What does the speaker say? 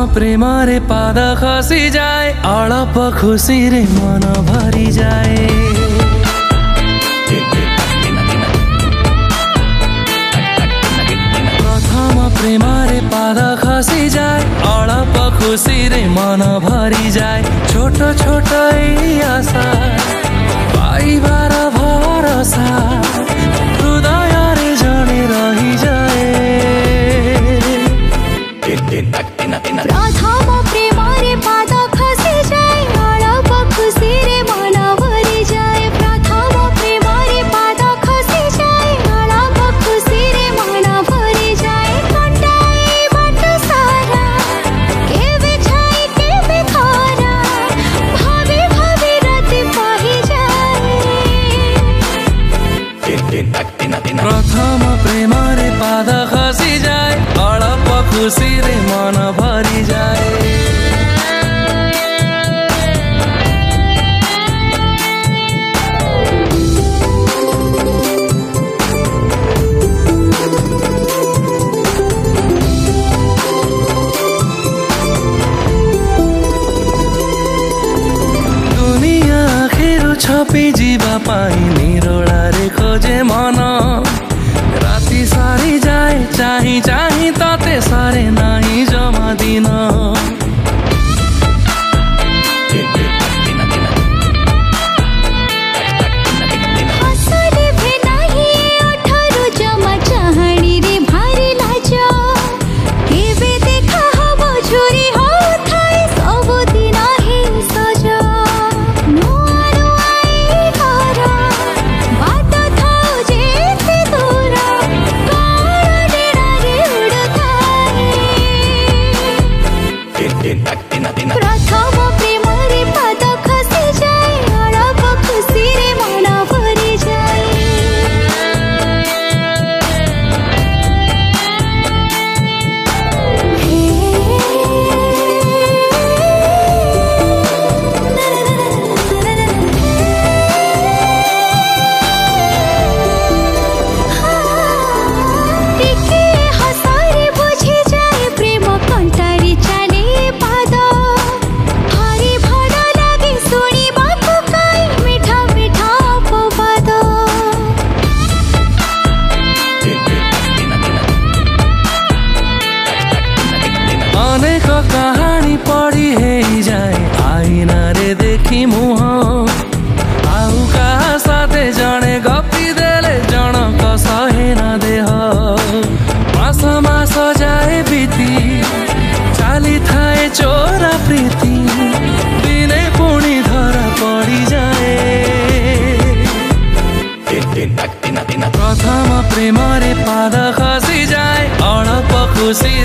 प्रेमरे पाद खसी जाए अळप खुशी रे मन भरी जाए। प्रथम प्रेमरे पाद खसी जाए अळप खुशी रे मन भरी जाए। छोट छोट एई आशा पाइबार भरोसा हृदय रे जणे रही जाए। प्रथम प्रेमरे पाद खसी जाए अळप खुशी रे मन भरी जाए। प्रथम प्रेमरे पाद खसी जाए अळप खुशी रे मन भरी जाए। कंटाई बाट सारा केबे छाई केबे खरा भाभी भाभी राति पाही जाए। प्रथम प्रेमरे पाद खसी जाए अळप खुशी रे मन भरी जाए। दुनिया आखिर छपी जीवा पाई निरोलारे खोजे मन। राति सारी जाए चाही चाही ताते सारे नाही जमा दिन। हसले भे नाही अठारु जमा चाहणी रे भारी लाज। केबे देखा हबो झुरी हो थाई सब दिन ही सज। नुआ नुआई घर बाट थाउ जेते दूर कण डेरा रे उड़ताए। प्रथम प्रेमरे पाद खसी जाए अळप खुशी रे मन भरी जाए। टिके हसारे बुझी जाए प्रेम कंटारी चाले पाद। भारी भल लागे शुणिबाकु काई मिठा मिठा अपवाद। अनेक कहानी पढ़ी हे जाए आईना रे देखी मुह। आउ कहा साथे जणे गपी देले जनक सहे न देह। मास मास जाए बीती चाली थाए चोरा प्रीति दिने पुणी धरा पड़ी जाए। प्रथम प्रेमरे पाद खसी जाए अळप खुशी